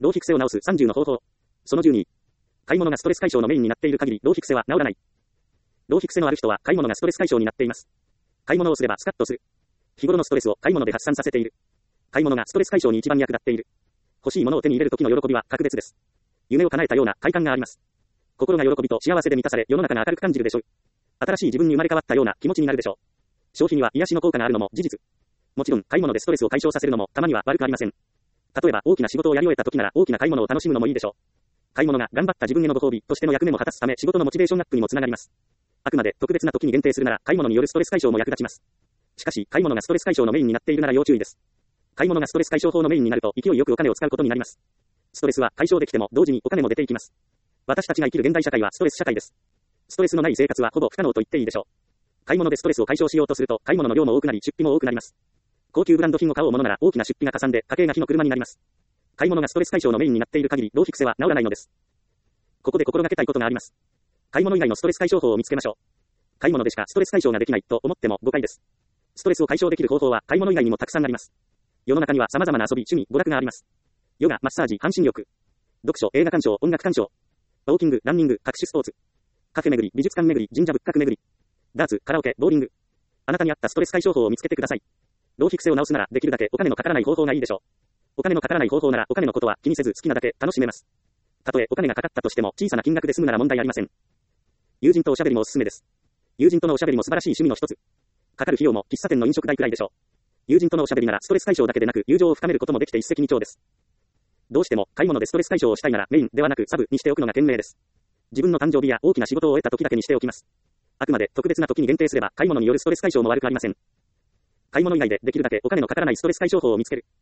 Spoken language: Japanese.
浪費癖を直す30の方法。その12。買い物がストレス解消のメインになっている限り、浪費癖は治らない。浪費癖のある人は買い物がストレス解消になっています。買い物をすればスカッとする。日頃のストレスを買い物で発散させている。買い物がストレス解消に一番役立っている。欲しいものを手に入れる時の喜びは格別です。夢を叶えたような快感があります。心が喜びと幸せで満たされ、世の中が明るく感じるでしょう。新しい自分に生まれ変わったような気持ちになるでしょう。消費には癒しの効果があるのも事実。もちろん、買い物でストレスを解消させるのもたまには悪くありません。例えば、大きな仕事をやり終えた時なら大きな買い物を楽しむのもいいでしょう。買い物が頑張った自分へのご褒美としての役目も果たすため仕事のモチベーションアップにもつながります。あくまで特別な時に限定するなら買い物によるストレス解消も役立ちます。しかし、買い物がストレス解消のメインになっているなら要注意です。買い物がストレス解消法のメインになると勢いよくお金を使うことになります。ストレスは解消できても同時にお金も出ていきます。私たちが生きる現代社会はストレス社会です。ストレスのない生活はほぼ不可能と言っていいでしょう。買い物でストレスを解消しようとすると買い物の量も多くなり出費も多くなります。高級ブランド品を買おうものなら大きな出費がかさんで家計が火の車になります。買い物がストレス解消のメインになっている限り浪費癖は治らないのです。ここで心がけたいことがあります。買い物以外のストレス解消法を見つけましょう。買い物でしかストレス解消ができないと思っても誤解です。ストレスを解消できる方法は買い物以外にもたくさんあります。世の中には様々な遊び、趣味、娯楽があります。ヨガ、マッサージ、半身浴、読書、映画鑑賞、音楽鑑賞、ウォーキング、ランニング、各種スポーツ、カフェ巡り、美術館巡り、神社仏閣巡り、ダーツ、カラオケ、ボーリング。あなたに合ったストレス解消法を見つけてください。浪費癖を直すならできるだけお金のかからない方法がいいでしょう。お金のかからない方法ならお金のことは気にせず好きなだけ楽しめます。たとえお金がかかったとしても小さな金額で済むなら問題ありません。友人とおしゃべりもおすすめです。友人とのおしゃべりも素晴らしい趣味の一つ。かかる費用も喫茶店の飲食代くらいでしょう。友人とのおしゃべりならストレス解消だけでなく友情を深めることもできて一石二鳥です。どうしても買い物でストレス解消をしたいならメインではなくサブにしておくのが賢明です。自分の誕生日や大きな仕事を終えた時だけにしておきます。あくまで特別な時に限定すれば買い物によるストレス解消も悪くありません。買い物以外でできるだけお金のかからないストレス解消法を見つける。